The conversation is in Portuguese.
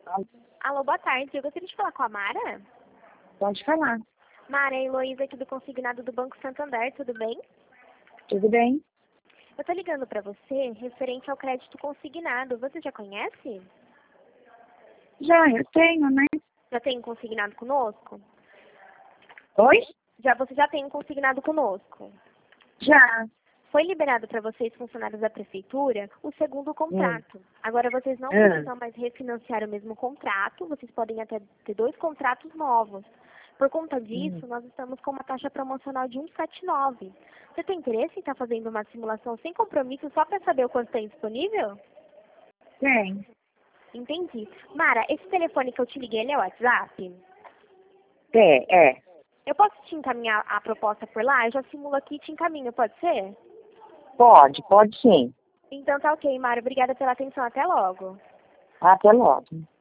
Alô, Alô, boa tarde. Eu gostaria de falar com a Mara. pode falar. Mara, é a Heloísa aqui do Consignado do Banco Santander, tudo bem? Tudo bem? Eu tô ligando pra você referente ao crédito consignado. Você já conhece? Já, eu tenho, né? Já tem um consignado conosco? Oi? Você já tem um consignado conosco? Já. Foi liberado para vocês, funcionários da prefeitura, o segundo contrato. Agora, vocês não Ah. precisam mais refinanciar o mesmo contrato, vocês podem até ter 2 contratos novos. Por conta disso, nós estamos com uma taxa promocional de 1,79. Você tem interesse em estar fazendo uma simulação sem compromisso só para saber o quanto tem disponível? Tem. Entendi. Mara, esse telefone que eu te liguei, ele é o WhatsApp? É. Eu posso te encaminhar a proposta por lá? Eu já simulo aqui e te encaminho, pode ser? Pode sim. Então tá ok, Mara. Obrigada pela atenção. Até logo. Até logo.